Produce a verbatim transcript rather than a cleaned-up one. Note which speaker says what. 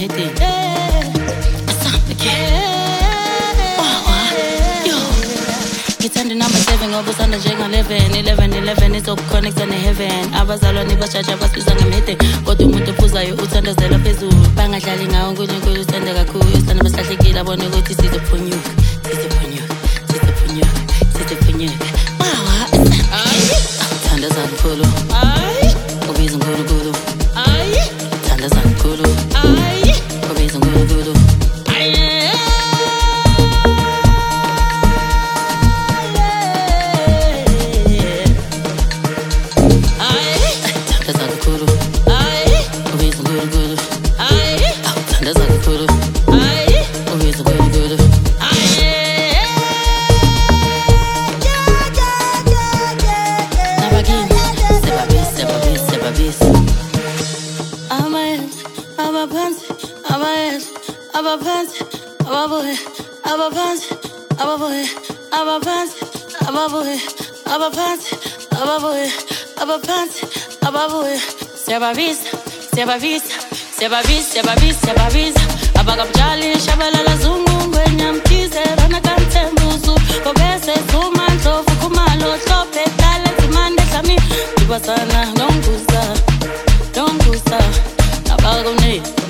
Speaker 1: ngimhede ngithanda number seven ngoba usanda njenga-eleven eleven eleven izokukhonektha ne-heaven abazalwane bashaja basibiza ngemhede kodwa umuntu ophuzayo uthandazela phezulu bangadlali ngawo unkulunkulu uthanda kakhulu usithanda basilahlekile abone ukuthi sizophunyuka sizophunyuka sizophunyuka sizophunyuka thandaza kakhulu ubiza unkulunkulu thandaza kakhulu ubiza unkulunkulu Siyababisa, siyababisa, siyababisa, siyababisa, siyababisa abakabujali shabalala zungu ngwenyamkhize bana kantembuzu obese zuma ndlovu kumalo hlophe dale zimande hlami ibasana nonguza nonguza abakone